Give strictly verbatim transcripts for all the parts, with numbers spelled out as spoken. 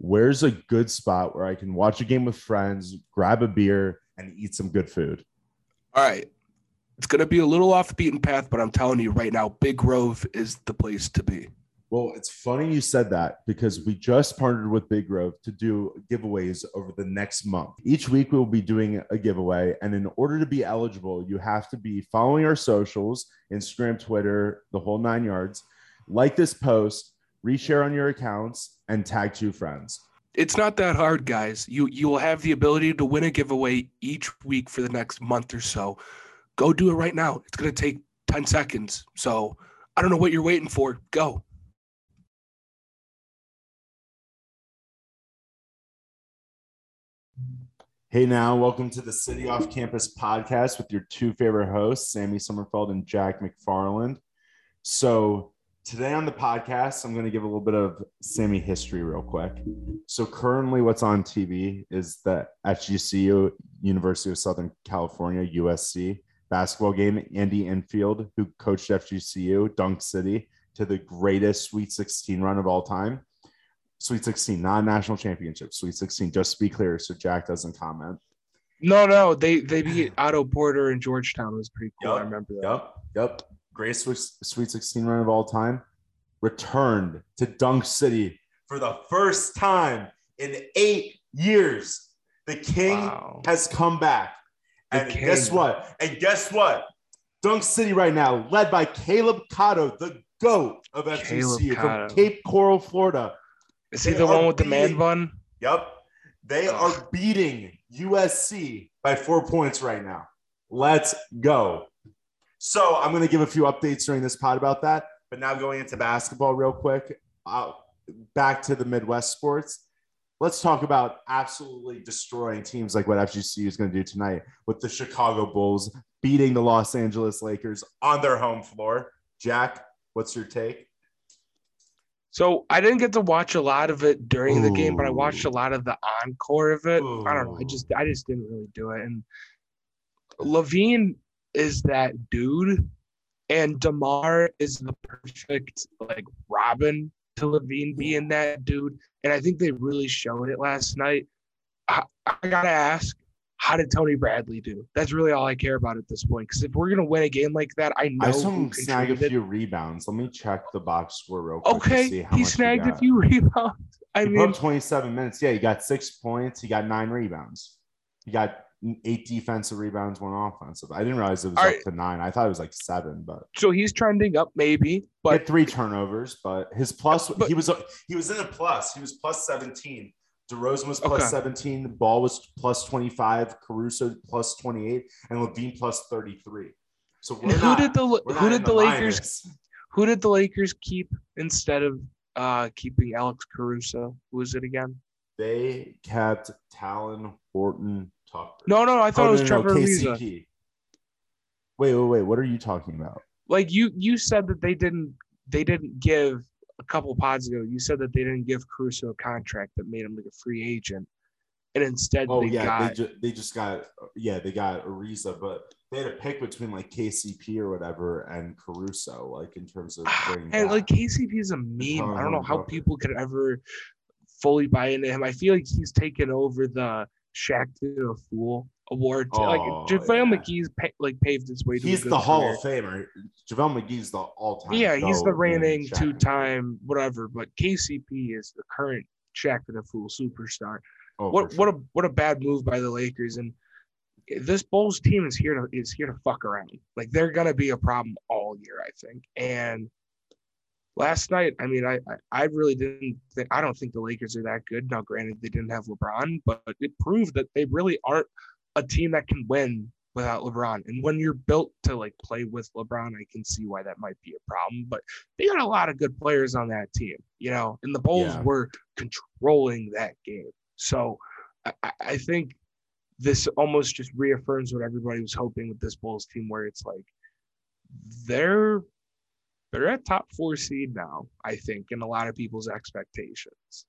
where's a good spot where I can watch a game with friends, grab a beer, and eat some good food? All right. It's going to be a little off the beaten path, but I'm telling you right now, Big Grove is the place to be. Well, it's funny you said that because we just partnered with Big Grove to do giveaways over the next month. Each week we'll be doing a giveaway. And in order to be eligible, you have to be following our socials, Instagram, Twitter, the whole nine yards. Like this post, reshare on your accounts, and tag two friends. It's not that hard, guys. You you will have the ability to win a giveaway each week for the next month or so. Go do it right now. It's going to take ten seconds. So I don't know what you're waiting for. Go. Hey now, welcome to the City Off Campus podcast with your two favorite hosts, Sammy Sommerfeld and Jack McFarland. So today on the podcast, I'm going to give a little bit of Sammy history real quick. So currently what's on T V is the F G C U, University of Southern California, U S C, basketball game. Andy Enfield, who coached F G C U, Dunk City, to the greatest Sweet sixteen run of all time. Sweet sixteen, not national championship. Sweet sixteen, just to be clear, so Jack doesn't comment. No, no, they they beat Otto Porter in Georgetown. It was pretty cool. Yep, I remember that. Yep, yep. Greatest Sweet sixteen run of all time. Returned to Dunk City for the first time in eight years. The King wow. has come back. The and King. guess what? And guess what? Dunk City right now, led by Caleb Cotto, the GOAT of F G C U from Cape Coral, Florida. Is he they the one with beating, the man bun? Yep. They oh. are beating U S C by four points right now. Let's go. So I'm going to give a few updates during this pod about that. But now going into basketball real quick, uh, back to the Midwest sports. Let's talk about absolutely destroying teams like what F G C U is going to do tonight with the Chicago Bulls beating the Los Angeles Lakers on their home floor. Jack, what's your take? So I didn't get to watch a lot of it during Ooh. the game, but I watched a lot of the encore of it. Ooh. I don't know. I just I just didn't really do it. And LaVine is that dude, and DeMar is the perfect like Robin to LaVine being that dude. And I think they really showed it last night. I, I gotta ask, how did Tony Bradley do? That's really all I care about at this point. Because if we're gonna win a game like that, I know I saw him who snag a few rebounds. Let me check the box score real quick. Okay, to see how he much snagged he a few rebounds. I he mean, put up twenty-seven minutes. Yeah, he got six points. He got nine rebounds. He got eight defensive rebounds, one offensive. I didn't realize it was up right. to nine. I thought it was like seven, but so he's trending up maybe. But he had three turnovers, but his plus but, he was he was in a plus. He was plus seventeen. DeRozan was plus okay. seventeen. Ball was plus twenty-five. Caruso plus twenty-eight, and LaVine plus thirty-three. So we're who not, did the we're who did the, the Lakers minus. who did the Lakers keep instead of uh, keeping Alex Caruso? Who was it again? They kept Talon Horton Tucker. No, no, I thought oh, it was no, Trevor no, Ariza. K C P. Wait, wait, wait. What are you talking about? Like you, you said that they didn't, they didn't give a couple pods ago. You said that they didn't give Caruso a contract that made him like a free agent, and instead, oh they yeah, got, they just they just got yeah they got Ariza, but they had to pick between like K C P or whatever and Caruso, like in terms of bringing and back. like K C P is a meme. I don't know how people could ever fully buy into him. I feel like he's taken over the Shaq to a Fool award. Oh, like JaVale yeah. McGee's pa- like paved his way to he's a good the Hall career. of Famer. JaVale McGee's the all-time. Yeah, he's the reigning Shaq two-time whatever. But K C P is the current Shaq to the Fool superstar. Oh, what sure. what a what a bad move by the Lakers. And this Bulls team is here to is here to fuck around. Like they're gonna be a problem all year, I think. And last night, I mean, I, I I really didn't think I don't think the Lakers are that good. Now, granted, they didn't have LeBron, but it proved that they really aren't a team that can win without LeBron. And when you're built to like play with LeBron, I can see why that might be a problem. But they got a lot of good players on that team, you know, and the Bulls Yeah. were controlling that game. So I, I think this almost just reaffirms what everybody was hoping with this Bulls team, where it's like they're they're at top four seed now, I think, in a lot of people's expectations.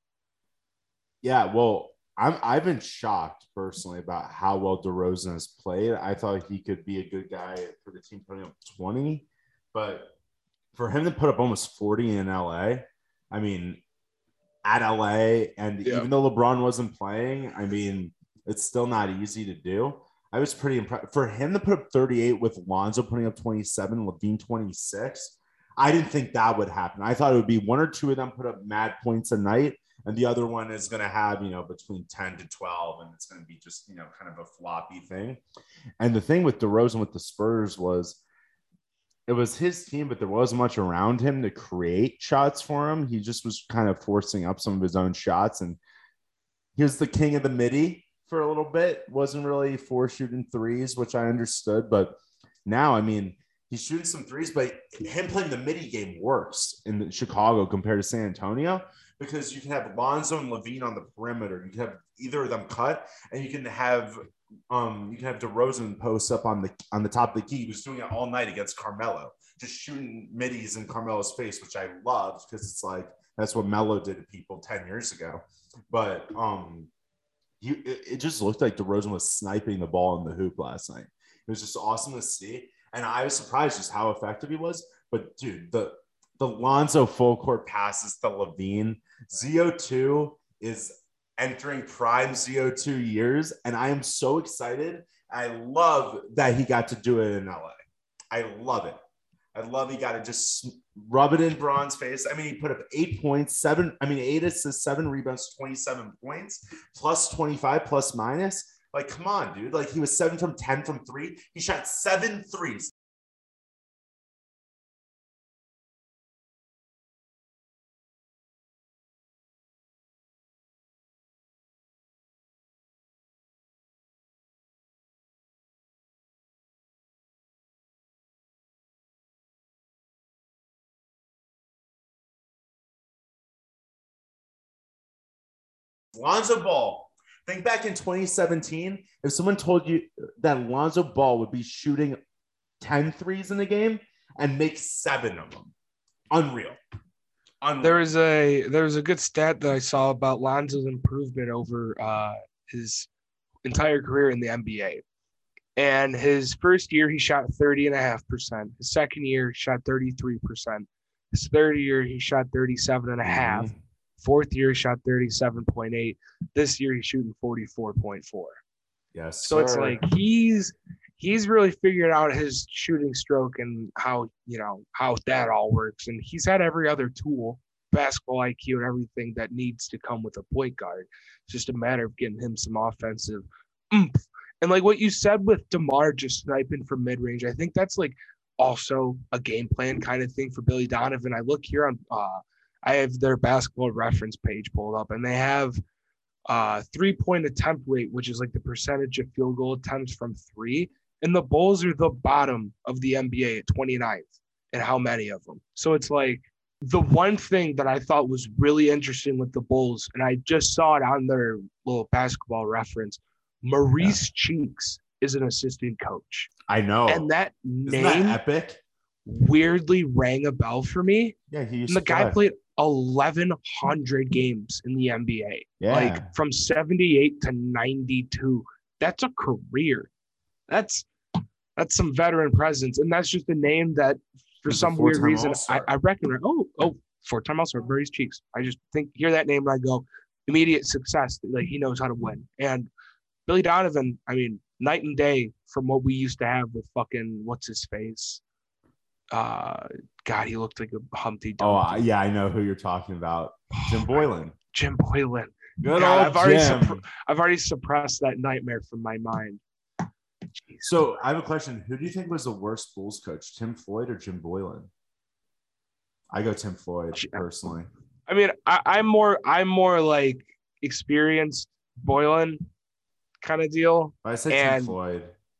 Yeah, well, I'm I've been shocked personally about how well DeRozan has played. I thought he could be a good guy for the team putting up twenty, but for him to put up almost forty in L A, I mean, at L A, and Yeah. even though LeBron wasn't playing, I mean, it's still not easy to do. I was pretty impressed for him to put up thirty-eight with Lonzo putting up twenty-seven, LaVine twenty-six. I didn't think that would happen. I thought it would be one or two of them put up mad points a night, and the other one is going to have, you know, between ten to twelve, and it's going to be just, you know, kind of a floppy thing. And the thing with DeRozan with the Spurs was it was his team, but there wasn't much around him to create shots for him. He just was kind of forcing up some of his own shots, and he was the king of the midi for a little bit. Wasn't really for shooting threes, which I understood, but now, I mean, he's shooting some threes, but him playing the midi game works in Chicago compared to San Antonio because you can have Lonzo and LaVine on the perimeter. You can have either of them cut, and you can have um you can have DeRozan post up on the on the top of the key. He was doing it all night against Carmelo, just shooting middies in Carmelo's face, which I loved because it's like that's what Melo did to people ten years ago. But um, you it, it just looked like DeRozan was sniping the ball in the hoop last night. It was just awesome to see. And I was surprised just how effective he was. But, dude, the the Lonzo full court passes to LaVine. Z O two is entering prime Z O two years, and I am so excited. I love that he got to do it in L A. I love it. I love he got to just rub it in Braun's face. I mean, he put up eight points, seven, I mean, eight assists, seven rebounds, twenty-seven points, plus twenty-five, plus minus. Like, come on, dude. Like, he was seven from ten from three. He shot seven threes. Lonzo Ball. Think back in twenty seventeen, if someone told you that Lonzo Ball would be shooting ten threes in a game and make seven of them. Unreal. Unreal. There was a there was a good stat that I saw about Lonzo's improvement over uh, his entire career in the N B A. And his first year, he shot thirty and a half percent. His second year, he shot thirty-three percent. His third year, he shot thirty-seven and a half. Mm-hmm. Fourth year, he shot thirty-seven point eight. This year, he's shooting forty-four point four. Yes. So sir. It's like he's he's really figured out his shooting stroke and how, you know, how that all works. And he's had every other tool, basketball I Q and everything that needs to come with a point guard. It's just a matter of getting him some offensive oomph. And like what you said with DeMar just sniping from mid-range, I think that's like also a game plan kind of thing for Billy Donovan. I look here on uh, – I have their basketball reference page pulled up, and they have uh, three-point attempt rate, which is like the percentage of field goal attempts from three. And the Bulls are the bottom of the N B A at twenty-ninth, and how many of them. So it's like the one thing that I thought was really interesting with the Bulls, and I just saw it on their little basketball reference, Maurice yeah. Cheeks is an assistant coach. I know. And that Isn't name that epic? Weirdly rang a bell for me. Yeah, he used and the to guy play. played eleven hundred games in the N B A. Yeah. Like from seventy-eight to ninety-two. That's a career. That's that's some veteran presence. And that's just a name that for He's some weird reason I, I reckon, oh, oh, four-time All-Star, Maurice Cheeks. I just think hear that name and I go, immediate success. Like he knows how to win. And Billy Donovan, I mean, night and day from what we used to have with fucking what's his face. Uh, God, he looked like a Humpty Dumpty. Oh, uh, yeah, I know who you're talking about. Jim oh, Boylan. Jim Boylan. Good God, old I've already Jim. Suppre- I've already suppressed that nightmare from my mind. Jeez. So I have a question. Who do you think was the worst Bulls coach, Tim Floyd or Jim Boylan? I go Tim Floyd personally. I mean, I, I'm more I'm more like experienced Boylan kind of deal. I say and, Tim Floyd.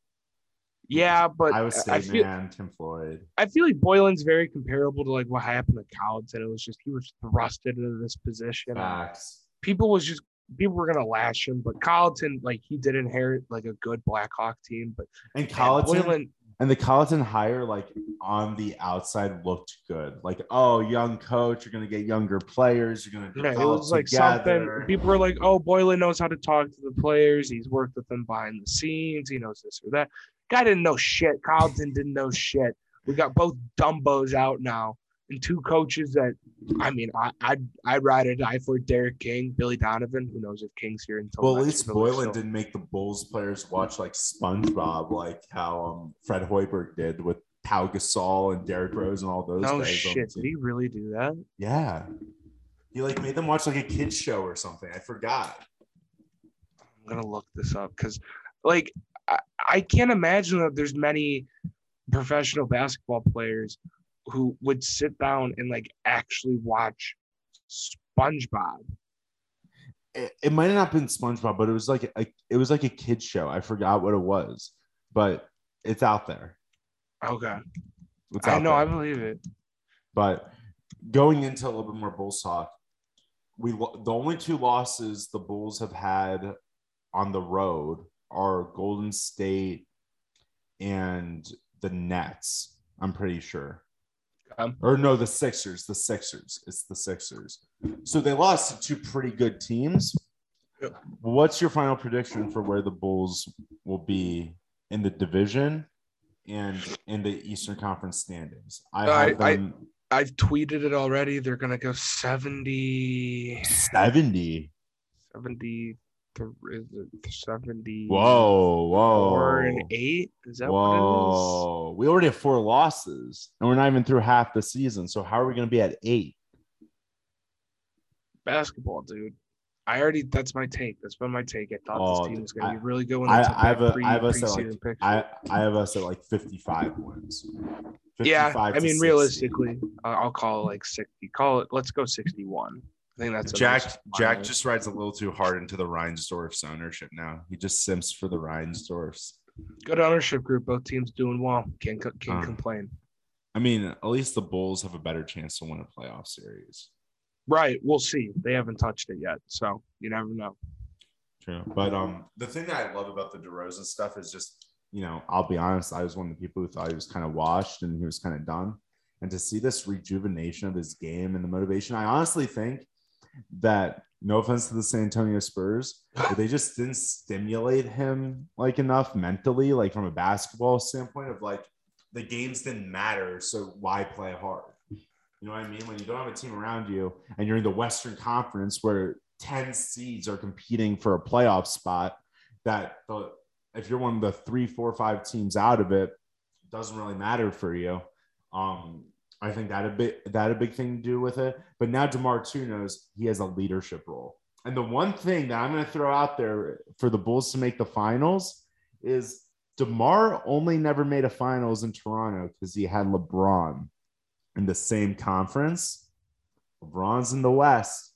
Yeah, but I was State I feel, man, Tim Floyd. I feel like Boylan's very comparable to like what happened to Collinson. It was just he was thrusted into this position. Facts. People was just people were gonna lash him, but Collinson, like he did inherit like a good Blackhawk team, but and Collinson Boylan, and the Collinson hire like on the outside looked good. Like, oh, young coach, you're gonna get younger players, you're gonna develop yeah, it was like together. Something. People were like, oh, Boylan knows how to talk to the players. He's worked with them behind the scenes. He knows this or that. Guy didn't know shit. Carlton didn't know shit. We got both Dumbos out now. and two coaches that, I mean, I, I'd, I'd ride or die for Derek King, Billy Donovan. Who knows if King's here until Well, at next least year, Boylan still- didn't make the Bulls players watch like SpongeBob, like how um, Fred Hoiberg did with Pau Gasol and Derrick Rose and all those No guys. shit. Did he really do that? Yeah. He like made them watch like a kid's show or something. I forgot. I'm gonna look this up because, like, I, I can't imagine that there's many professional basketball players who would sit down and like actually watch SpongeBob. It, it might have not been SpongeBob, but it was like a, it was like a kid's show. I forgot what it was, but it's out there. Okay, It's I out know, there. I believe it. But going into a little bit more Bulls talk, we the only two losses the Bulls have had on the road are Golden State and the Nets. I'm pretty sure. Um, Or no, the Sixers. The Sixers. It's the Sixers. So they lost to two pretty good teams. Yep. What's your final prediction for where the Bulls will be in the division and in the Eastern Conference standings? I have I- them I've tweeted it already. They're gonna go seventy, seventy. seventy, is it seventy? Whoa, whoa. Four and eight. Is that what it is? Whoa. We already have four losses and we're not even through half the season. So how are we going to be at eight? Basketball, dude. I already. That's my take. That's been my take. I thought Oh, this team was gonna I- be really good when they I, took I have that a, pre, I have us at preseason like, picture. I, I have us at like fifty-five wins. Yeah, fifty-five I to mean, sixty. realistically, uh, I'll call it like sixty. Call it. Let's go sixty-one. I think that's a Jack. nice Jack final. just rides a little too hard into the Reinsdorf's ownership now. He just simps for the Reinsdorfs. Good ownership group. Both teams doing well. Can't co- can't Uh. complain. I mean, at least the Bulls have a better chance to win a playoff series. Right. We'll see. They haven't touched it yet, so you never know. True. But um, the thing that I love about the DeRozan stuff is just, you know, I'll be honest, I was one of the people who thought he was kind of washed and he was kind of done. And to see this rejuvenation of his game and the motivation, I honestly think that, no offense to the San Antonio Spurs, but they just didn't stimulate him like enough mentally, like from a basketball standpoint of like the games didn't matter. So why play hard? You know what I mean? When you don't have a team around you and you're in the Western Conference where ten seeds are competing for a playoff spot, that the, if you're one of the three, four, five teams out of it, it doesn't really matter for you. Um, I think that a bit that a big thing to do with it. But now DeMar too knows he has a leadership role. And the one thing that I'm going to throw out there for the Bulls to make the finals is DeMar only never made a finals in Toronto because he had LeBron in the same conference. LeBron's in the West.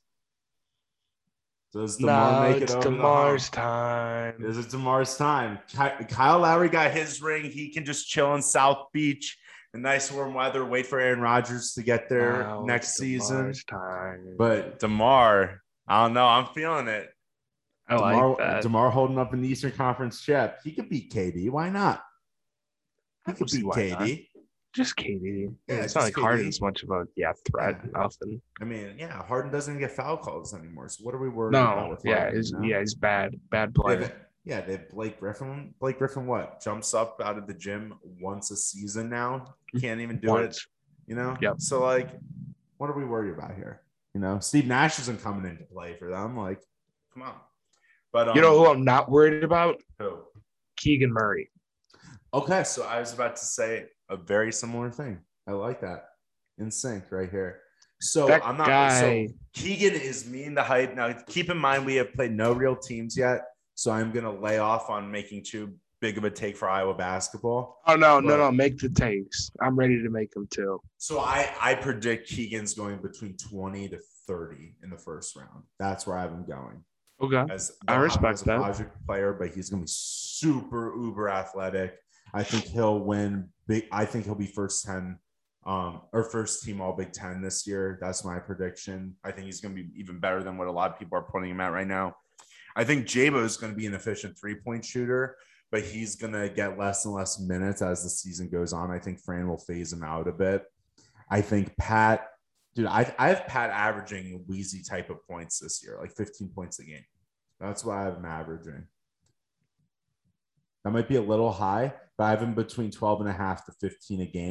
Does DeMar No, make it it's over DeMar's the hump? time. Is it DeMar's time? Ky- Kyle Lowry got his ring. He can just chill in South Beach in nice warm weather, wait for Aaron Rodgers to get there Now next it's season. DeMar's time. But DeMar, I don't know. I'm feeling it. I DeMar, like that. DeMar holding up in the Eastern Conference chip. He could beat K D. Why not? He I could don't see beat why K not. D. Just K D. Yeah, it's just not like K D. Harden's much of a yeah threat. Yeah. Nothing. I mean, yeah, Harden doesn't get foul calls anymore. So what are we worried about No. with Yeah. Harden? He's, you know? yeah. He's bad. Bad They player. have, yeah, they have Blake Griffin. Blake Griffin, what jumps up out of the gym once a season now? Can't even do Once. it. You know. Yep. So like, what are we worried about here? You know, Steve Nash isn't coming into play for them. Like, come on. But um, You know who I'm not worried about? who? Keegan Murray. Okay, so I was about to say a very similar thing. I like that. In sync right here. So That I'm not guy- so Keegan is meeting the hype. Now keep in mind we have played no real teams yet. So I'm gonna lay off on making too big of a take for Iowa basketball. Oh no, no, But- no! Make the takes. I'm ready to make them too. So I, I predict Keegan's going between twenty to thirty in the first round. That's where I have him going. Okay. As I they'll have him respect as a that. project player, but he's gonna be super uber athletic. I think he'll win big. I think he'll be first ten, um, or first team All Big Ten this year. That's my prediction. I think he's gonna be even better than what a lot of people are putting him at right now. I think Jabo is gonna be an efficient three point shooter, but he's gonna get less and less minutes as the season goes on. I think Fran will phase him out a bit. I think Pat, dude, I, I have Pat averaging Wheezy type of points this year, like fifteen points a game. That's why I have him averaging. That might be a little high, but I have him between twelve and a half to fifteen a game.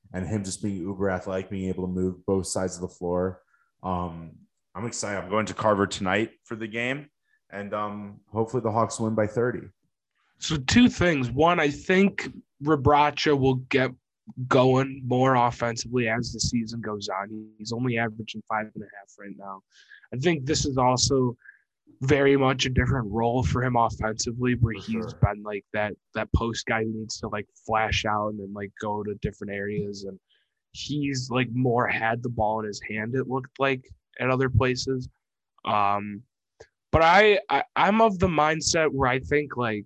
and him just being uber athletic, being able to move both sides of the floor. Um, I'm excited. I'm going to Carver tonight for the game, and um, hopefully the Hawks win by thirty. So two things. One, I think Rebraca will get going more offensively as the season goes on. He's only averaging five and a half right now. I think this is also very much a different role for him offensively, where For he's sure. been like that that post guy who needs to like flash out and then like go to different areas, and he's like more had the ball in his hand, it looked like, at other places. Um, but I, I I'm of the mindset where I think like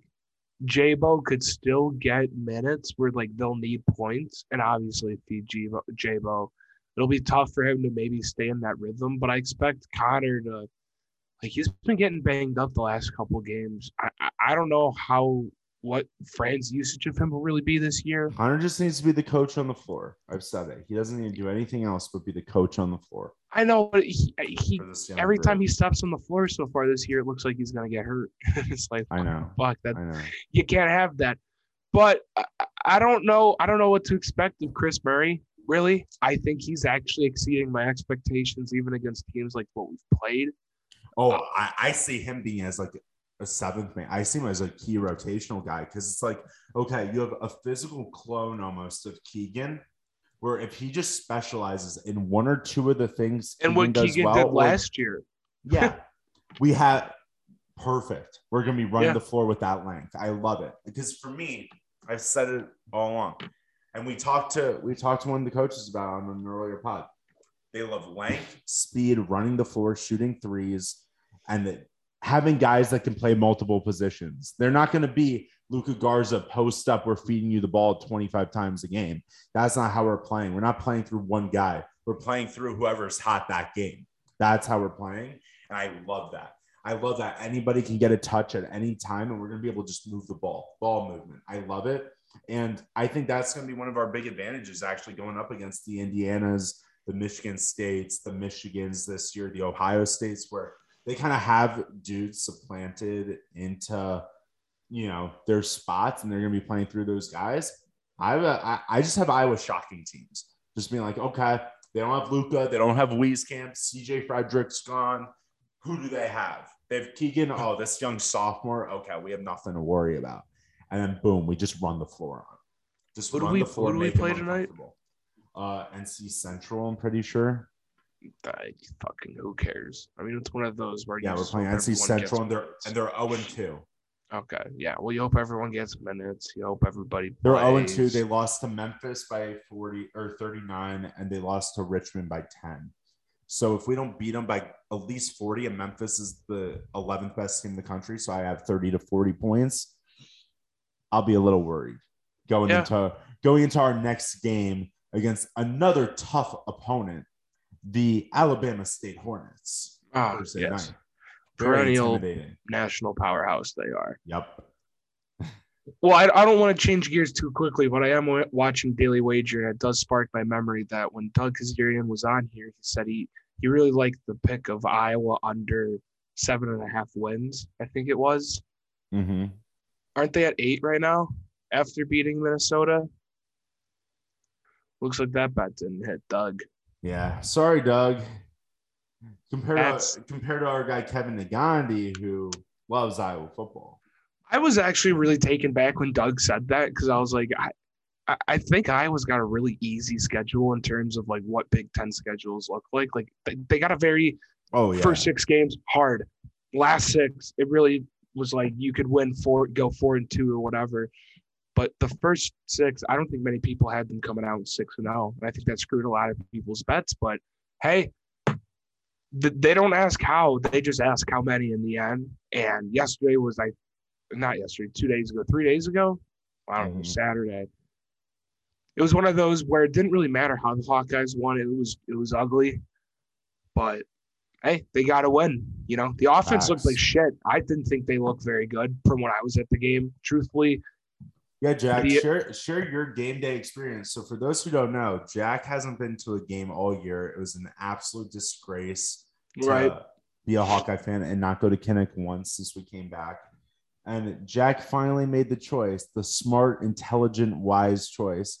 J-Bo could still get minutes where like they'll need points, and obviously feed J-Bo, J-Bo. It'll be tough for him to maybe stay in that rhythm, but I expect Connor to like he's been getting banged up the last couple of games. I, I I don't know how what Fran's usage of him will really be this year. Connor just needs to be the coach on the floor. I've said it. He doesn't need to do anything else but be the coach on the floor. I know, but he, he for this young every group. time he steps on the floor so far this year, it looks like he's gonna get hurt. It's like I know. fuck that. I know. You can't have that. But I, I don't know. I don't know what to expect of Chris Murray. Really, I think he's actually exceeding my expectations, even against teams like what we've played. Oh, I, I see him being as like a seventh man. I see him as a key rotational guy because it's like, okay, you have a physical clone almost of Keegan, where if he just specializes in one or two of the things And Keegan what does Keegan well, did or- last year. yeah, we have perfect. We're gonna be running Yeah. the floor with that length. I love it because for me, I've said it all along, and we talked to we talked to one of the coaches about it on an earlier pod. They love length, speed, running the floor, shooting threes, and the, having guys that can play multiple positions. They're not going to be Luka Garza post up. We're feeding you the ball twenty-five times a game. That's not how we're playing. We're not playing through one guy. We're playing through whoever's hot that game. That's how we're playing. And I love that. I love that anybody can get a touch at any time, and we're going to be able to just move the ball, ball movement. I love it. And I think that's going to be one of our big advantages actually going up against the Indianas, the Michigan States, the Michigans this year, the Ohio States, where they kind of have dudes supplanted into, you know, their spots, and they're going to be playing through those guys. I have a, I, I just have Iowa shocking teams. Just being like, okay, they don't have Luka, they don't have Wieskamp, C J Frederick's gone. Who do they have? They have Keegan. Oh, this young sophomore. Okay, we have nothing to worry about. And then boom, we just run the floor on. Just Who do run we- the floor. who do we make them play tonight? uncomfortable. Uh, N C Central, I'm pretty sure. I fucking who cares? I mean, it's one of those where you Yeah, we're just playing hope N C everyone Central, gets and they're minutes. and they're zero and two. Okay, yeah. Well, you hope everyone gets minutes. You hope everybody. They're zero and two. plays. They lost to Memphis by forty or thirty-nine, and they lost to Richmond by ten. So if we don't beat them by at least forty, and Memphis is the eleventh best team in the country, so I have thirty to forty points, I'll be a little worried going Yeah. into going into our next game against another tough opponent, the Alabama State Hornets. Ah, Thursday yes. night. Very Perennial intimidating. national powerhouse they are. Yep. Well, I, I don't want to change gears too quickly, but I am wa- watching Daily Wager. It does spark my memory that when Doug Kazarian was on here, he said he, he really liked the pick of Iowa under seven and a half wins, I think it was. Mm-hmm. Aren't they at eight right now after beating Minnesota? Looks like that bet didn't hit Doug. Yeah. Sorry, Doug. Compared That's- to compared to our guy Kevin Nagandi, who loves Iowa football. I was actually really taken back when Doug said that because I was like, I, I- I think Iowa's got a really easy schedule in terms of like what Big Ten schedules look like. Like they, they got a very Oh yeah. first six games hard. Last six, it really was like you could win four, go four and two or whatever. But the first six, I don't think many people had them coming out six and zero, and I think that screwed a lot of people's bets. But hey, th- they don't ask how; they just ask how many in the end. And yesterday was like, not yesterday, two days ago, three days ago. I don't know, Mhm. Saturday. It was one of those where it didn't really matter how the Hawkeyes won. It was it was ugly, but hey, they got to win. You know, the offense looked Facts. like shit. I didn't think they looked very good from when I was at the game. Truthfully, Yeah, Jack, The- share share your game day experience. So for those who don't know, Jack hasn't been to a game all year. It was an absolute disgrace to right? be a Hawkeye fan and not go to Kinnick once since we came back. And Jack finally made the choice, the smart, intelligent, wise choice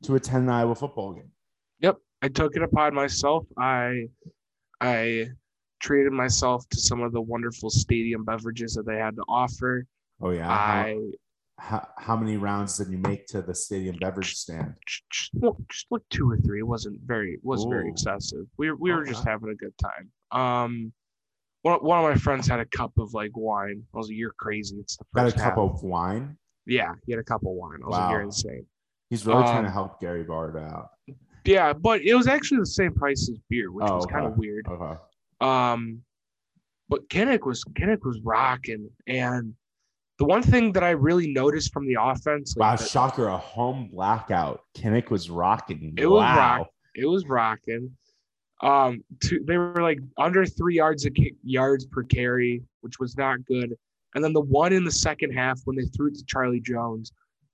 to attend an Iowa football game. Yep, I took it upon myself. I I treated myself to some of the wonderful stadium beverages that they had to offer. Oh yeah. I how, how, how many rounds did you make to the stadium beverage stand? Just, just like two or three. It wasn't very it wasn't Ooh. very excessive. We we were okay. just having a good time. Um, one one of my friends had a cup of like wine. I was like, "You're crazy!" It's the first Got a half. cup of wine. Yeah, he had a cup of wine. I was wow. like, "You're insane." He's really um, trying to help Gary Bard out. Yeah, but it was actually the same price as beer, which oh, was okay. kind of weird. Okay. Um, but Kinnick was Kinnick was rocking, and the one thing that I really noticed from the offense, like wow, that, shocker, a home blackout. Kinnick was rocking. It wow. was rock. It was rocking. Um, two, they were like under three yards a yards per carry, which was not good. And then the one in the second half when they threw it to Charlie Jones,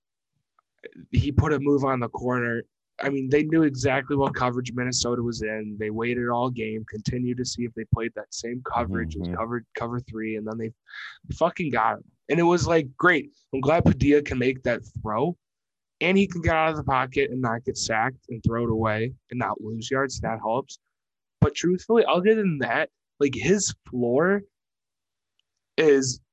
he put a move on the corner. I mean, they knew exactly what coverage Minnesota was in. They waited all game, continued to see if they played that same coverage. Mm-hmm. It was covered cover three, and then they, they fucking got him. And it was like, great. I'm glad Padilla can make that throw, and he can get out of the pocket and not get sacked and throw it away and not lose yards. That helps. But truthfully, other than that, like his floor is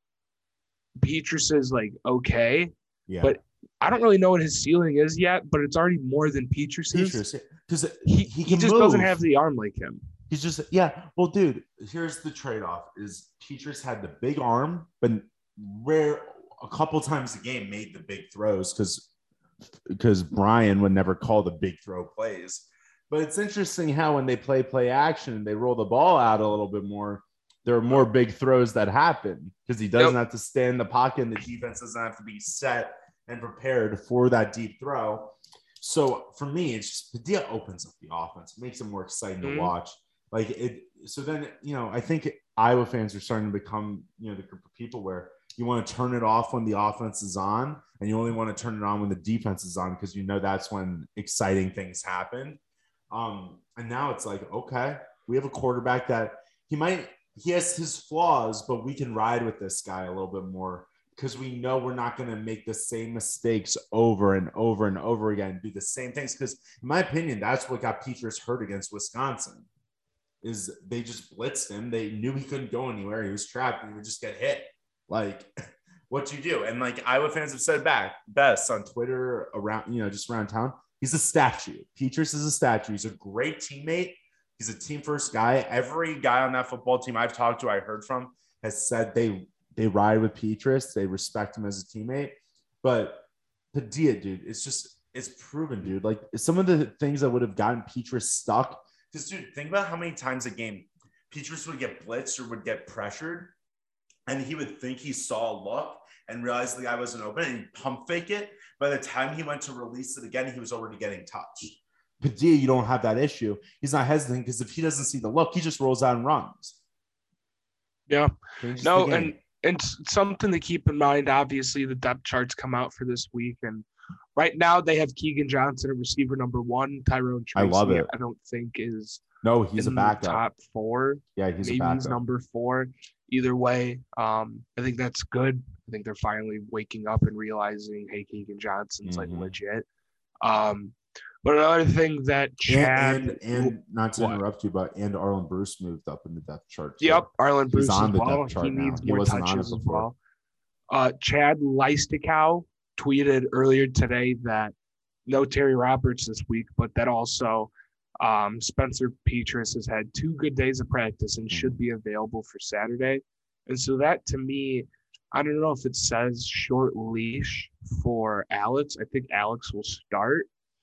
Petrus's like okay, yeah. But I don't really know what his ceiling is yet, but it's already more than Petrus's. Petrus, because he, he, he just move. doesn't have the arm like him. He's just yeah. Well, dude, here's the trade-off: is Petrus had the big arm, but rare a couple times a game made the big throws because because Brian would never call the big throw plays. But it's interesting how when they play play action, they roll the ball out a little bit more. There are more big throws that happen because he doesn't yep. have to stay in the pocket, and the defense doesn't have to be set and prepared for that deep throw. So for me, it's just Padilla opens up the offense, makes it more exciting mm-hmm. to watch. Like it. So then, you know, I think Iowa fans are starting to become, you know, the group of people where you want to turn it off when the offense is on, and you only want to turn it on when the defense is on because you know that's when exciting things happen. Um, and now it's like, okay, we have a quarterback that he might, he has his flaws, but we can ride with this guy a little bit more because we know we're not going to make the same mistakes over and over and over again, do the same things. Because in my opinion, that's what got Petrus hurt against Wisconsin is they just blitzed him. They knew he couldn't go anywhere. He was trapped and he would just get hit. Like what you do. And like Iowa fans have said back best on Twitter around, you know, just around town. He's a statue. Petrus is a statue. He's a great teammate. He's a team first guy. Every guy on that football team I've talked to, I heard from, has said they they ride with Petrus. They respect him as a teammate. But Padilla, dude, it's just it's proven, dude. Like some of the things that would have gotten Petrus stuck. Because, dude, think about how many times a game Petrus would get blitzed or would get pressured, and he would think he saw a look and realized the guy wasn't open, and he'd pump fake it. By the time he went to release it again, he was already getting touched. Padilla, you don't have that issue. He's not hesitant because if he doesn't see the look, he just rolls out and runs. Yeah. No, and, and something to keep in mind, obviously, the depth charts come out for this week. And right now they have Keegan Johnson at receiver number one. Tyrone Tracy, I love it. I don't think is no, he's a backup. Top four. Yeah, he's Maybe a backup. He's number four. Either way, um, I think that's good. I think they're finally waking up and realizing, hey, Keegan Johnson's mm-hmm. like legit. Um, but another thing that Chad and and, and not to what? interrupt you, but and Arlen Bruce moved up in the depth chart. Too. Yep, Arlen Bruce He's on as the well. depth chart he now. needs He more wasn't touches on it as well. Uh, Chad Leistikow tweeted earlier today that no Terry Roberts this week, but that also um, Spencer Petrus has had two good days of practice and mm-hmm. should be available for Saturday. And so that to me, I don't know if it says short leash for Alex. I think Alex will start,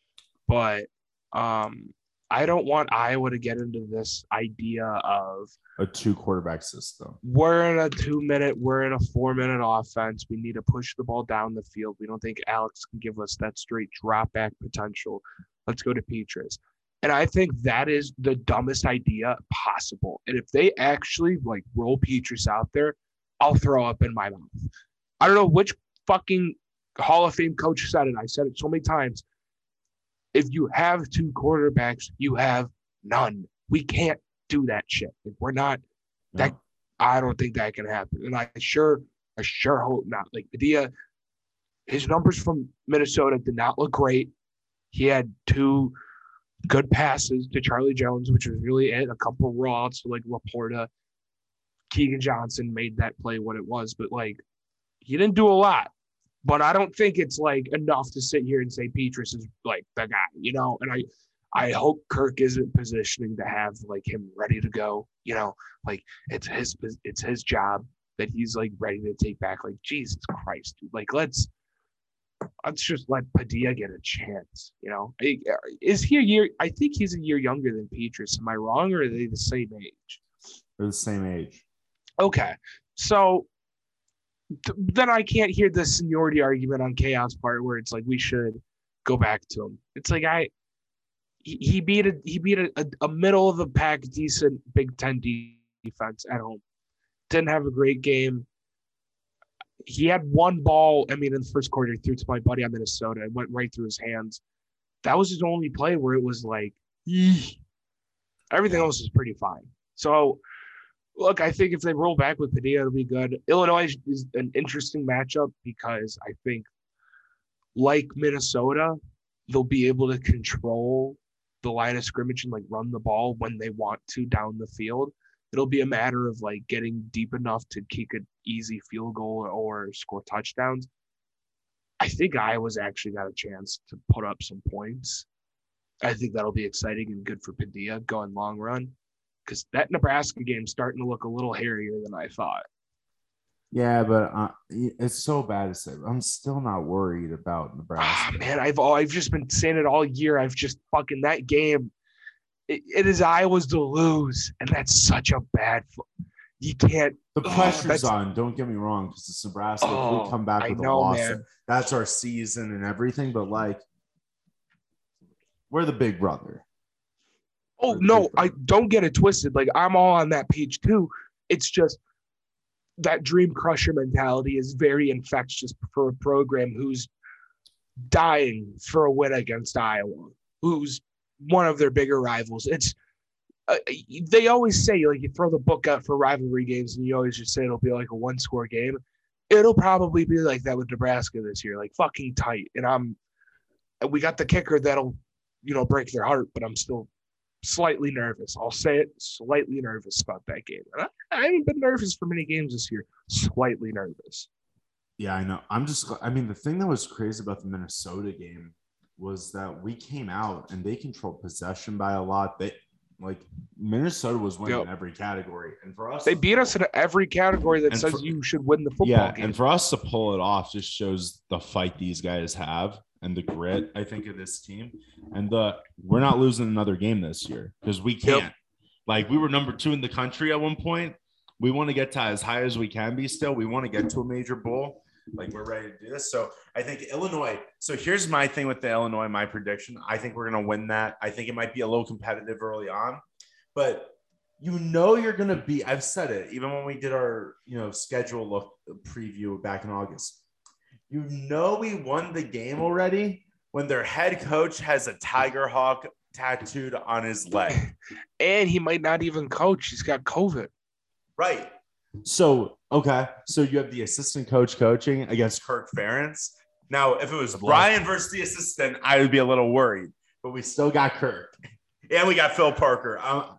but um, I don't want Iowa to get into this idea of a two quarterback system. We're in a two minute, we're in a four minute offense. We need to push the ball down the field. We don't think Alex can give us that straight drop back potential. Let's go to Petrus. And I think that is the dumbest idea possible. And if they actually like roll Petrus out there, I'll throw up in my mouth. I don't know which fucking Hall of Fame coach said it. I said it so many times. If you have two quarterbacks, you have none. We can't do that shit. Like, we're not no. that. I don't think that can happen. And I sure, I sure hope not. Like Padilla, his numbers from Minnesota did not look great. He had two good passes to Charlie Jones, which was really it. A couple of routes to like Laporta. Keegan Johnson made that play what it was, but like he didn't do a lot. But I don't think it's like enough to sit here and say Petrus is like the guy, you know. And I, I hope Kirk isn't positioning to have like him ready to go, you know. Like it's his, it's his job that he's like ready to take back. Like Jesus Christ, dude. Like let's, let's just let Padilla get a chance, you know. Is he a year? I think he's a year younger than Petrus. Am I wrong, or are they the same age? They're the same age. Okay, so. Then I can't hear the seniority argument on Chaos part where it's like we should go back to him. It's like I he, he beat a he beat a, a, a middle of the pack decent Big Ten defense at home. Didn't have a great game. He had one ball. I mean, in the first quarter, he threw to my buddy on Minnesota. It went right through his hands. That was his only play where it was like, eesh. Everything else is pretty fine. So. Look, I think if they roll back with Padilla, it'll be good. Illinois is an interesting matchup because I think, like Minnesota, they'll be able to control the line of scrimmage and like run the ball when they want to down the field. It'll be a matter of like getting deep enough to kick an easy field goal or score touchdowns. I think Iowa's actually got a chance to put up some points. I think that'll be exciting and good for Padilla going long run. Because that Nebraska game's starting to look a little hairier than I thought. Yeah, but uh, it's so bad to say. I'm still not worried about Nebraska. Oh, man, I've I've just been saying it all year. I've just fucking that game. It, it is Iowa's to lose, and that's such a bad. You can't. The pressure's oh, on. Don't get me wrong, because it's Nebraska. Oh, if we come back with know, a loss, man. That's our season and everything. But like, we're the big brother. Oh, no, I don't get it twisted. Like, I'm all on that page, too. It's just that dream crusher mentality is very infectious for a program who's dying for a win against Iowa, who's one of their bigger rivals. It's uh, they always say, like, you throw the book out for rivalry games, and you always just say it'll be like a one-score game. It'll probably be like that with Nebraska this year, like fucking tight. And I'm – we got the kicker that'll, you know, break their heart, but I'm still – slightly nervous. I'll say it, slightly nervous about that game. And I, I haven't been nervous for many games this year. Slightly nervous. Yeah, I know. I'm just, I mean, the thing that was crazy about the Minnesota game was that we came out and they controlled possession by a lot. They, like, Minnesota was winning yep. in every category. And for us, they beat us in every category that says for, you should win the football yeah, game. And for us to pull it off just shows the fight these guys have. And the grit, I think, of this team. And the we're not losing another game this year because we can't. Yep. Like, we were number two in the country at one point. We want to get to as high as we can be still. We want to get to a major bowl. Like, we're ready to do this. So I think Illinois. So here's my thing with the Illinois, my prediction. I think we're going to win that. I think it might be a little competitive early on. But you know you're going to be – I've said it, even when we did our, you know, schedule look preview back in August. You know we won the game already when their head coach has a tiger hawk tattooed on his leg. And he might not even coach. He's got COVID. Right. So, okay. So you have the assistant coach coaching against Kirk Ferentz. Now, if it was Brian versus the assistant, I would be a little worried. But we still got Kirk. And we got Phil Parker. Um,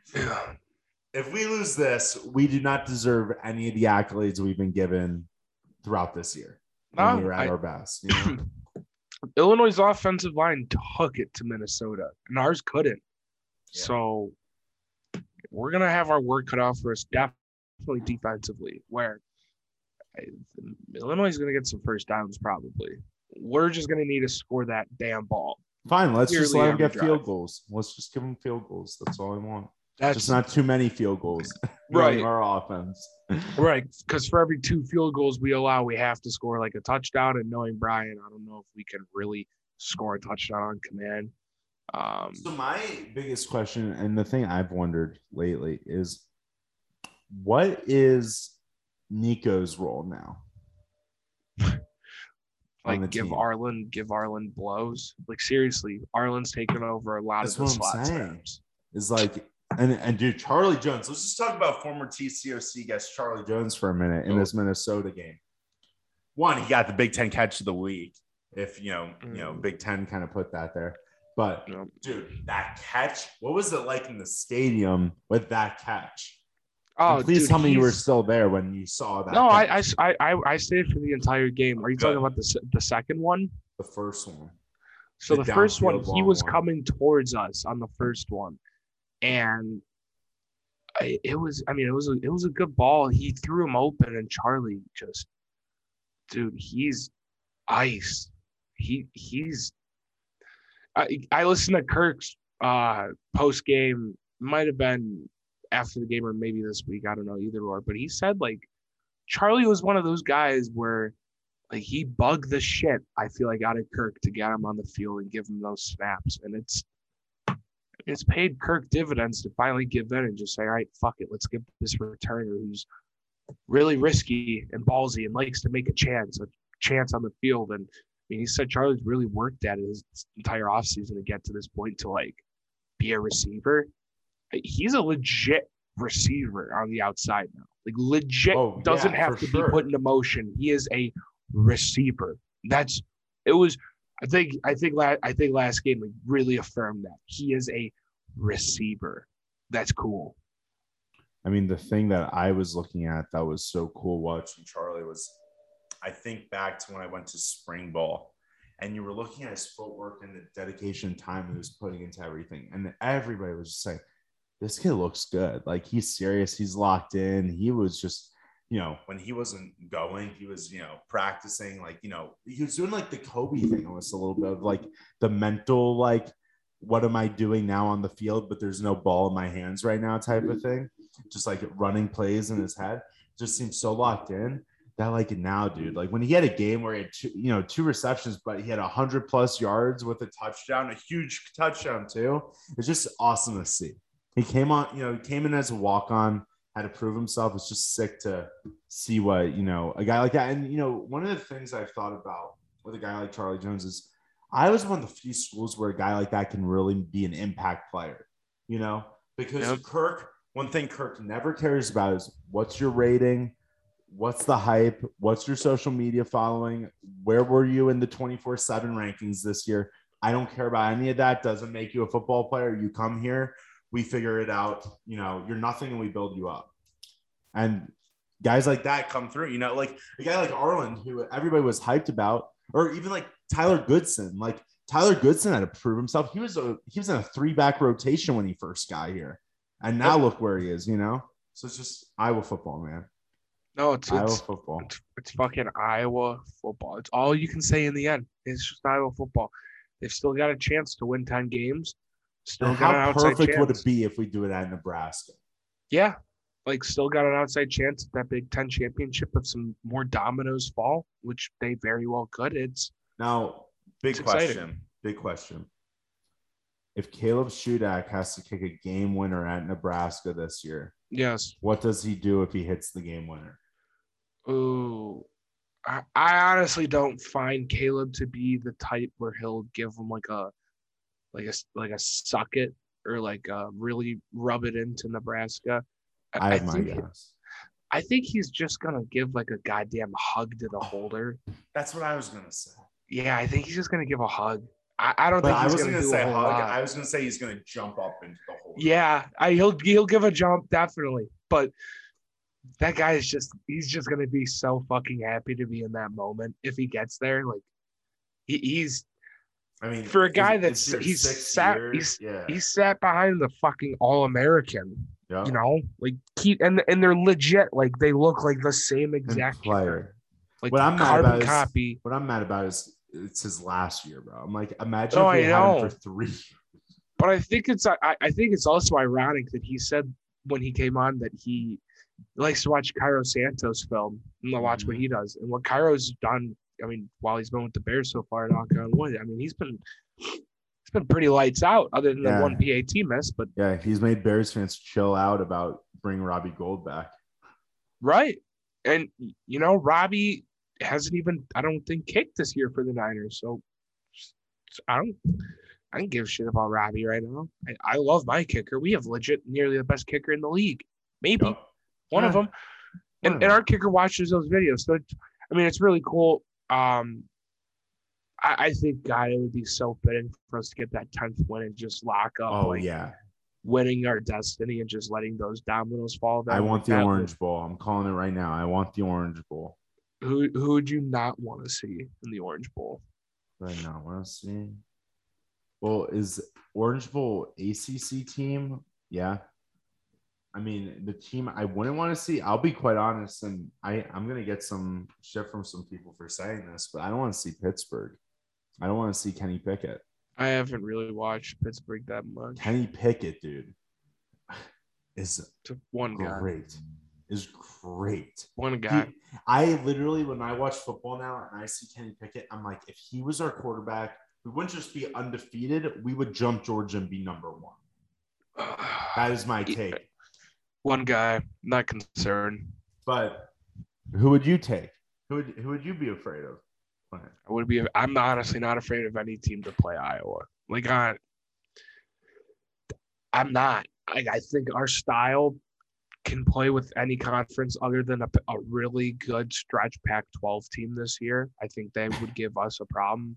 if we lose this, we do not deserve any of the accolades we've been given throughout this year. No, we were at I, our best. You know? Illinois' offensive line took it to Minnesota, and ours couldn't. Yeah. So we're gonna have our work cut out for us, definitely defensively. Where Illinois is gonna get some first downs, probably. We're just gonna need to score that damn ball. Fine, let's just let them get drive. field goals. Let's just give them field goals. That's all I want. That's just not too many field goals. Right. Our offense. Right. Because for every two field goals we allow, we have to score like a touchdown. And knowing Brian, I don't know if we can really score a touchdown on command. Um, so my biggest question, and the thing I've wondered lately, is what is Nico's role now? Like give team? Arlen, give Arlen blows. Like seriously, Arlen's taken over a lot That's of the slot snaps. Is like. And, and dude, Charlie Jones, let's just talk about former T C O C guest Charlie Jones for a minute in this Minnesota game. One, he got the Big Ten catch of the week. if you know, you know, Mm. Big Ten kind of put that there. But Yep. dude, that catch, what was it like in the stadium with that catch? Oh, And please dude, tell me you were he's still there when you saw that. no, I, I, catch. I, I I stayed for the entire game. Are you Good. talking about the se- the second one? The first one. So The the, first one, downfield he long was one. coming towards us on the first one, and I, it was, I mean, it was a, it was a good ball. He threw him open, and Charlie just, dude, he's ice. He he's. I I listened to Kirk's uh post game. Might have been after the game or maybe this week. I don't know, either or. But he said like Charlie was one of those guys where like he bugged the shit, I feel like, out of Kirk to get him on the field and give him those snaps. And it's it's paid Kirk dividends to finally give in and just say, all right, fuck it, let's give this returner who's really risky and ballsy and likes to make a chance, a chance on the field. And I mean, he said Charlie's really worked at it his entire offseason to get to this point to like be a receiver. He's a legit receiver on the outside now. Like legit Oh, doesn't yeah, have for to sure. be put into motion. He is a receiver. That's it was I think I think last I think last game like really affirmed that. He is a receiver. That's cool. I mean, the thing that I was looking at that was so cool watching Charlie was, I think back to when I went to spring ball and you were looking at his footwork and the dedication and time he was putting into everything. And everybody was just saying, this kid looks good. Like he's serious. He's locked in. He was just, you know, when he wasn't going, he was, you know, practicing, like, you know, he was doing like the Kobe thing almost a little bit of like the mental, like, what am I doing now on the field, but there's no ball in my hands right now type of thing. Just like running plays in his head. Just seems so locked in that like now, dude, like when he had a game where he had two, you know, two receptions, but he had a hundred plus yards with a touchdown, a huge touchdown too. It's just awesome to see. He came on, you know, he came in as a walk-on, had to prove himself. It's just sick to see what, you know, a guy like that. And, you know, one of the things I've thought about with a guy like Charlie Jones is I was one of the few schools where a guy like that can really be an impact player, you know, because Yep. Kirk, one thing Kirk never cares about is what's your rating, what's the hype, what's your social media following, where were you in the twenty-four seven rankings this year? I don't care about any of that. Doesn't make you a football player. You come here, we figure it out. You know, you're nothing and we build you up. And guys like that come through, you know, like a guy like Arland, who everybody was hyped about, or even like Tyler Goodson. Like Tyler Goodson had to prove himself. He was a he was in a three-back rotation when he first got here. And now look where he is, you know? So it's just Iowa football, man. No, it's Iowa it's, football. it's it's fucking Iowa football. It's all you can say in the end. It's just Iowa football. They've still got a chance to win ten games. Still And got an how outside perfect chance. would it be if we do it at Nebraska? Yeah, like still got an outside chance at that Big Ten championship if some more dominoes fall, which they very well could. It's Now, big It's question. exciting. Big question. If Caleb Shudak has to kick a game winner at Nebraska this year, yes. what does he do if he hits the game winner? Ooh, I, I honestly don't find Caleb to be the type where he'll give him like a like a like a suck it or like uh really rub it into Nebraska. I have my think guess. I think he's just gonna give like a goddamn hug to the holder. That's what I was gonna say. Yeah, I think he's just gonna give a hug. I, I don't But think I he's wasn't gonna, gonna do say a whole hug. lot. I was gonna say he's gonna jump up into the hole. Yeah, I, he'll he'll give a jump definitely, but that guy is just he's just gonna be so fucking happy to be in that moment if he gets there. Like he, he's I mean, for a guy it's- that's it's your he's sixth sat year. he's yeah. he's sat behind the fucking All American. yeah. You know, like keep and and they're legit. Like they look like the same And exact kicker. player. Like What I'm mad carbon about is copy. what I'm mad about is it's his last year, bro. I'm like, imagine Oh, if we I had him know. for three. But I think it's I, I think it's also ironic that he said when he came on that he likes to watch Cairo Santos film and to watch what Mhm. he does. And what Cairo's done, I mean, while he's been with the Bears so far, knock on wood, I mean, he's been he's been pretty lights out other than Yeah. the one P A T miss. But Yeah, he's made Bears fans chill out about bringing Robbie Gold back. right. And you know, Robbie hasn't even I don't think kicked this year for the Niners. So, so I don't I don't give a shit about Robbie right now. I, I love my kicker. We have legit nearly the best kicker in the league. Maybe Yup. one of Yeah. them. One And, of and them. our kicker watches those videos. So, it's, I mean, it's really cool. Um, I, I think, God, it would be so fitting for us to get that tenth win and just lock up. Oh, like, yeah. Winning our destiny and just letting those dominoes fall down. I want like the that. Orange Bowl. I'm calling it right now. I want the Orange Bowl. Who who would you not want to see in the Orange Bowl? Right now, want to see. Well, is Orange Bowl A C C team? Yeah. I mean, the team I wouldn't want to see. I'll be quite honest, and I I'm gonna get some shit from some people for saying this, but I don't want to see Pittsburgh. I don't want to see Kenny Pickett. I haven't really watched Pittsburgh that much. Kenny Pickett, dude, is one guy. Great. Is great. One guy. He, I literally, when I watch football now and I see Kenny Pickett, I'm like, if he was our quarterback, we wouldn't just be undefeated. We would jump Georgia and be number one. That is my take. One guy, not concerned. But who would you take? Who would who would you be afraid of? I would be. I'm honestly not afraid of any team to play Iowa. Like I, I'm not. I, I think our style can play with any conference other than a, a really good stretch Pac twelve team this year. I think they would give us a problem.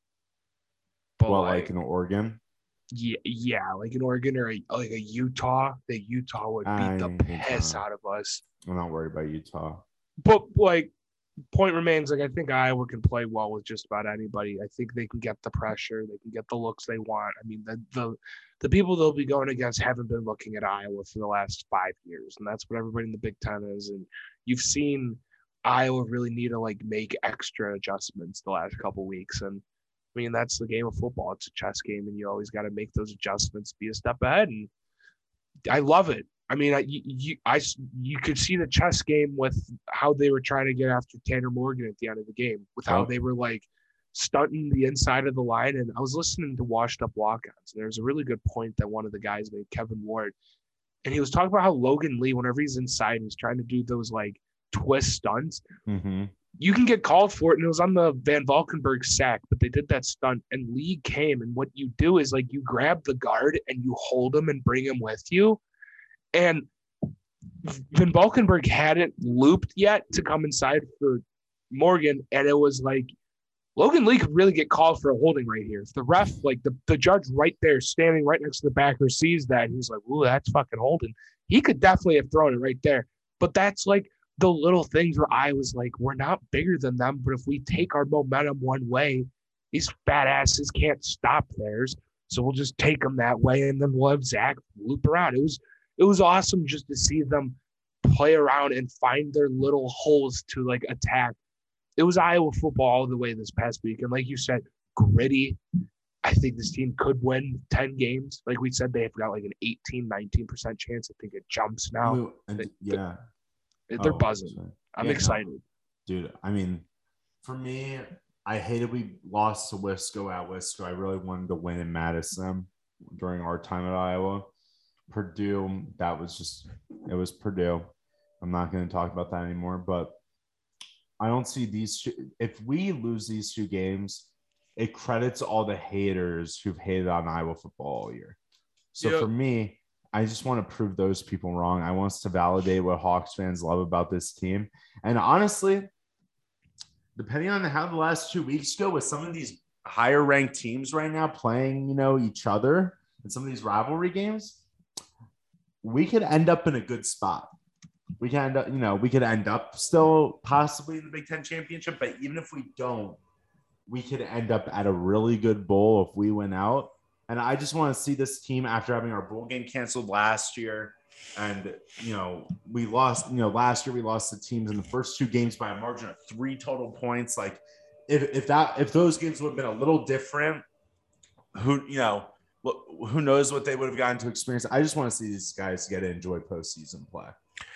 But well, like, like in Oregon. Yeah, yeah, like in Oregon or a, like a Utah. The Utah would beat I the piss out of us. I'm not worried about Utah. But like. Point remains, like I think Iowa can play well with just about anybody. I think they can get the pressure, they can get the looks they want. I mean, the the the people they'll be going against haven't been looking at Iowa for the last five years, and that's what everybody in the Big Ten is. And you've seen Iowa really need to like make extra adjustments the last couple weeks. And I mean, that's the game of football. It's a chess game, and you always got to make those adjustments, be a step ahead. And I love it. I mean, I, you, I, you could see the chess game with how they were trying to get after Tanner Morgan at the end of the game, with how oh. they were like stunting the inside of the line. And I was listening to Washed Up Walk-Ons, and there's a really good point that one of the guys made, Kevin Ward, and he was talking about how Logan Lee, whenever he's inside, he's trying to do those like twist stunts. Mm-hmm. You can get called for it, and it was on the Van Valkenburg sack, but they did that stunt, and Lee came, and what you do is like you grab the guard and you hold him and bring him with you. And Van Valkenburg hadn't looped yet to come inside for Morgan, and it was like Logan Lee could really get called for a holding right here. If the ref, like the, the judge right there standing right next to the backer sees that, and he's like, ooh, that's fucking holding. He could definitely have thrown it right there. But that's like the little things where I was like, we're not bigger than them, but if we take our momentum one way, these fat asses can't stop theirs. So we'll just take them that way, and then we'll have Zach loop around. It was It was awesome just to see them play around and find their little holes to like attack. It was Iowa football all the way this past week. And like you said, gritty. I think this team could win ten games. Like we said, they've got like an eighteen, nineteen percent chance. I think it jumps now. And, yeah. They're oh, buzzing. Sorry. I'm yeah, excited. No. Dude, I mean, for me, I hated we lost to Wisco at Wisco. I really wanted to win in Madison during our time at Iowa. Purdue, that was just, it was Purdue. I'm not going to talk about that anymore, but I don't see these two. If we lose these two games, it credits all the haters who've hated on Iowa football all year. So yep. For me, I just want to prove those people wrong. I want us to validate what Hawks fans love about this team. And honestly, depending on how the last two weeks go with some of these higher ranked teams right now playing, you know, each other in some of these rivalry games, we could end up in a good spot. We can end up, you know, we could end up still possibly in the Big Ten championship, but even if we don't, we could end up at a really good bowl if we win out. And I just want to see this team after having our bowl game canceled last year. And, you know, we lost, you know, last year we lost the teams in the first two games by a margin of three total points. Like if, if that, if those games would have been a little different, who, you know, who knows what they would have gotten to experience. I just want to see these guys get to enjoy postseason play.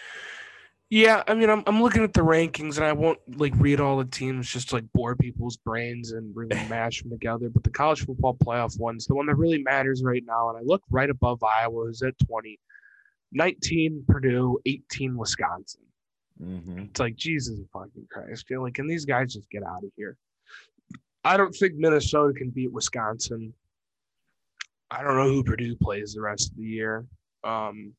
Yeah, I mean, I'm I'm looking at the rankings, and I won't like read all the teams just to, like bore people's brains and really mash them together. But the college football playoff one's the one that really matters right now. And I look right above Iowa, who's at twenty, nineteen Purdue, eighteen Wisconsin. Mm-hmm. It's like Jesus fucking Christ! You're like, can these guys just get out of here? I don't think Minnesota can beat Wisconsin. I don't know who Purdue plays the rest of the year. Um,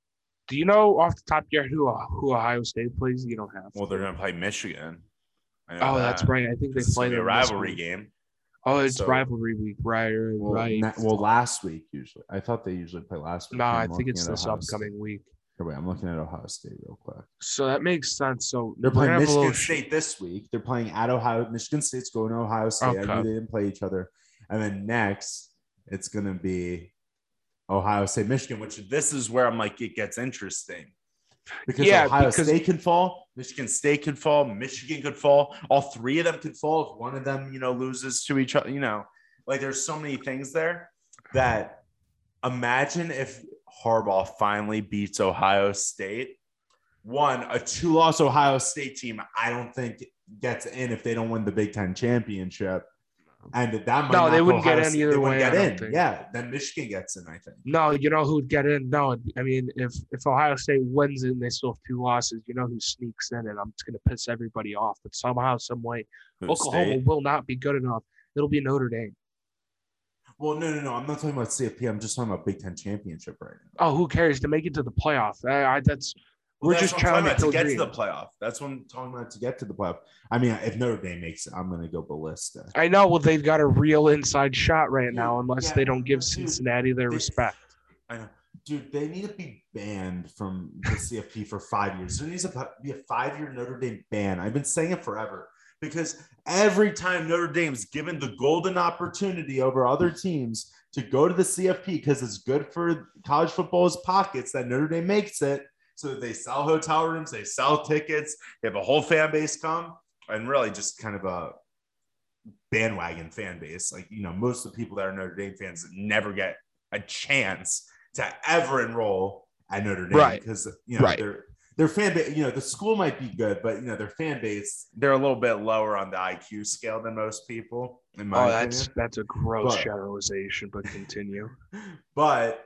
do you know off the top of your head who, who Ohio State plays? You don't have to. Well, they're going to play Michigan. I know Oh, that. that's right. I think they It's play gonna be a them this rivalry week. game. Oh, it's So- rivalry week, right? Right. Well, right. na- well, last week usually. I thought they usually play last week. No, Here, I I'm think looking it's at this Ohio upcoming State. week. Here, wait, I'm looking at Ohio State real quick. So that makes sense. So They're we're playing gonna have a Michigan little sh- State this week. They're playing at Ohio. Michigan State's going to Ohio State. I Okay. knew they didn't play each other. And then next, it's going to be Ohio State, Michigan, which this is where I'm like, it gets interesting. Because Yeah, Ohio because- State can fall, Michigan State could fall, Michigan could fall. All three of them could fall if one of them, you know, loses to each other. You know, like there's so many things there that imagine if Harbaugh finally beats Ohio State. One, a two-loss Ohio State team, I don't think gets in if they don't win the Big Ten championship. And that might No, not they go wouldn't get Ohio in State- either they wouldn't way, I Get don't in. think. Yeah, then Michigan gets in, I think. No, you know who'd get in? No, I mean if if Ohio State wins it and they still have two losses, you know who sneaks in, and I'm just gonna piss everybody off. But somehow, some way, Who, Oklahoma State? will not be good enough. It'll be Notre Dame. Well, no, no, no. I'm not talking about C F P. I'm just talking about Big Ten championship right now. Oh, who cares to make it to the playoff? I, I, that's Well, we're that's just what I'm trying to talking kill about, to get dreams. to the playoff. That's what I'm talking about to get to the playoff. I mean, if Notre Dame makes it, I'm going to go ballistic. I know. Well, they've got a real inside shot right Dude, now, unless yeah, they don't give dude, Cincinnati their they- respect. I know. Dude, they need to be banned from the C F P for five years. There needs to be a five-year Notre Dame ban. I've been saying it forever because every time Notre Dame's given the golden opportunity over other teams to go to the C F P because it's good for college football's pockets that Notre Dame makes it. So they sell hotel rooms, they sell tickets, they have a whole fan base come, and really just kind of a bandwagon fan base. Like, you know, most of the people that are Notre Dame fans never get a chance to ever enroll at Notre Dame Right. because, you know, Right. their their fan base, you know, the school might be good, but, you know, their fan base, they're a little bit lower on the I Q scale than most people, in my Oh, opinion. that's that's a gross But- generalization, but continue. But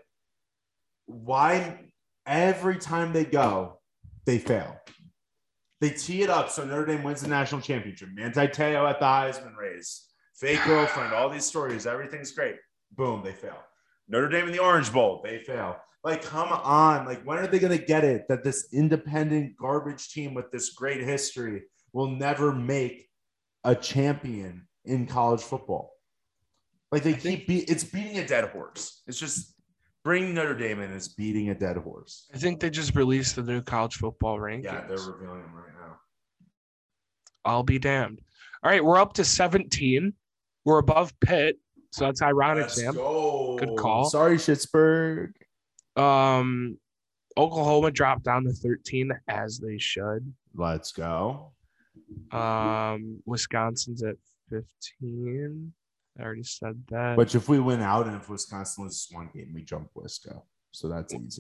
why every time they go, they fail. They tee it up so Notre Dame wins the national championship. Manti Te'o at the Heisman race, fake girlfriend, all these stories, everything's great. Boom, they fail. Notre Dame in the Orange Bowl, they fail. Like, come on. Like, when are they going to get it that this independent garbage team with this great history will never make a champion in college football? Like, they keep be- it's beating a dead horse. It's just bringing Notre Dame in is beating a dead horse. I think they just released the new college football rankings. Yeah, they're revealing them right now. I'll be damned. All right, we're up to seventeen. We're above Pitt, so that's ironic, Let's Sam. go. Good call. Sorry, Schittsburg. Um, Oklahoma dropped down to thirteen, as they should. Let's go. Um, Wisconsin's at fifteen. I already said that. But if we win out and if Wisconsin loses one game, we jump Wisco. So that's easy.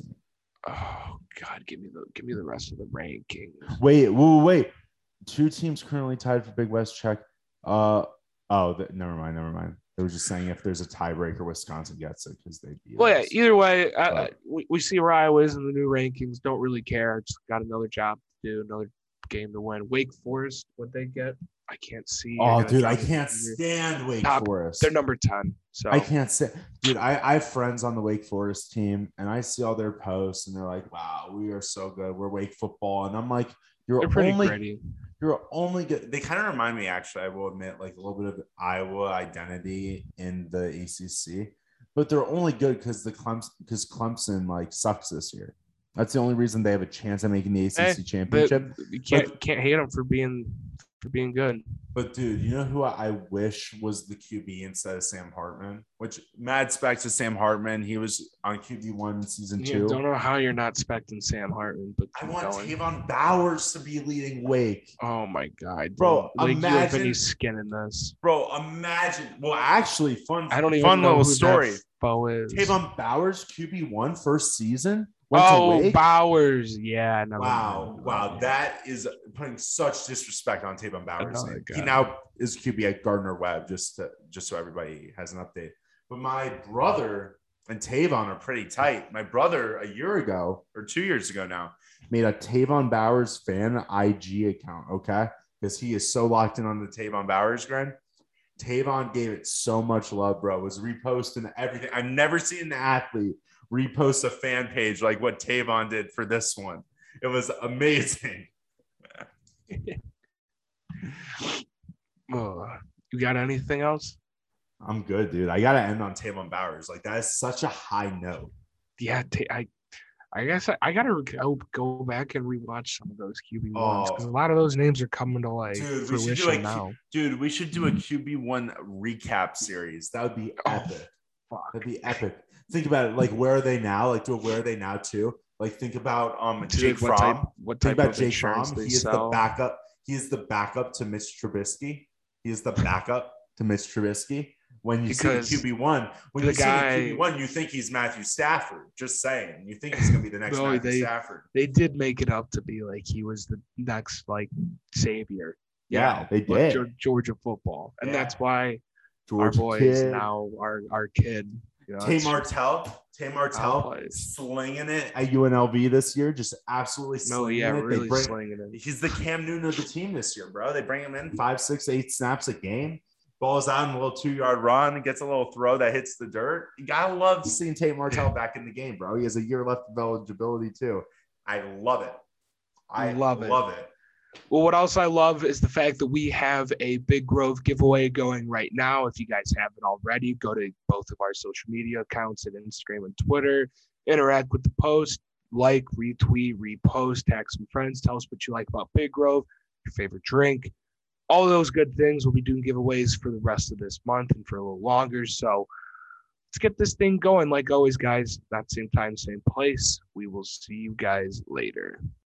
Oh God, give me the give me the rest of the rankings. Wait, wait, wait. Two teams currently tied for Big West. Check. Uh oh, th- never mind, never mind. They were just saying if there's a tiebreaker, Wisconsin gets it because they beat Well, yeah. us. Either way, I, I, But- we, we see where Iowa is in the new rankings. Don't really care. Just got another job to do, another game to win. Wake Forest, what they get? I can't see. Oh, They're dude, gonna I drop can't it here. stand Wake Top- Forest. They're number ten. So I can't say, dude. I, I have friends on the Wake Forest team, and I see all their posts, and they're like, "Wow, we are so good. We're Wake football," and I'm like, "You're they're pretty only, gritty. you're only good." They kind of remind me, actually, I will admit, like a little bit of Iowa identity in the A C C, but they're only good because the Clemson, because Clemson like sucks this year. That's the only reason they have a chance at making the A C C Hey, But championship. you can't can't hate them for being for being good. But dude, you know who I wish was the Q B instead of Sam Hartman? Which mad respect to Sam Hartman. He was on Q B one in season You two. don't know how you're not expecting Sam Hartman, but I keep want going. Tavon Bowers to be leading Wake. Oh my God, Bro, Like you have any imagine- skin in this? Bro, imagine. Well, actually, fun, I don't even fun know little who story. that foe is. Tavon Bowers, Q B one, first season. Went to Oh, Wake. Bowers. Yeah. Never Wow, mind. wow, Yeah. that is putting such disrespect on Tavon Bowers. Another He guy. now is Q B at Gardner Webb, just to, just so everybody has an update. But my brother and Tavon are pretty tight. My brother a year ago or two years ago now made a Tavon Bowers fan I G account. Okay, because he is so locked in on the Tavon Bowers grind. Tavon gave it so much love, bro. Was reposting everything. I've never seen an athlete repost a fan page like what Tavon did for this one. It was amazing. You got anything else? I'm good, dude. I gotta end on Taylor Bowers. Like that is such a high note. Yeah, t- I I guess I, I gotta go, go back and rewatch some of those Q B ones because Oh, a lot of those names are coming to like dude, we should do fruition a now. dude. We should do a Q B one recap series. That would be epic. Oh, fuck. That'd be epic. Think about it. Like, where are they now? Like, do it. Where are they now too? Like, think about um Jake what Fromm. type, what Think type about of Jake insurance Fromm. they He is sell. the backup. He is the backup to Mitch Trubisky. He is the backup to Mitch Trubisky. When you Because see the Q B one, when the you guy- see the Q B one, you think he's Matthew Stafford. Just saying, you think he's gonna be the next No, Matthew they- Stafford. They did make it up to be like he was the next like savior. you Yeah, know, they of did. Geor- Georgia football, and Yeah. that's why our Georgia boy is kid. now our our kid. You know, Tay it's- Martell, Tay Martell plays. slinging it at U N L V this year, just absolutely No, slinging yeah, it. really they bring, slinging it. He's the Cam Newton of the team this year, bro. They bring him in five, six, eight snaps a game. Balls out in a little two-yard run and gets a little throw that hits the dirt. You gotta love seeing Tate Martell back in the game, bro. He has a year left of eligibility too. I love it. I Love love it. it. Well, what else I love is the fact that we have a Big Grove giveaway going right now. If you guys haven't already, go to both of our social media accounts at Instagram and Twitter. Interact with the post, like, retweet, repost, tag some friends. Tell us what you like about Big Grove, your favorite drink. All those good things. We'll be doing giveaways for the rest of this month and for a little longer. So let's get this thing going. Like always, guys, that same time, same place. We will see you guys later.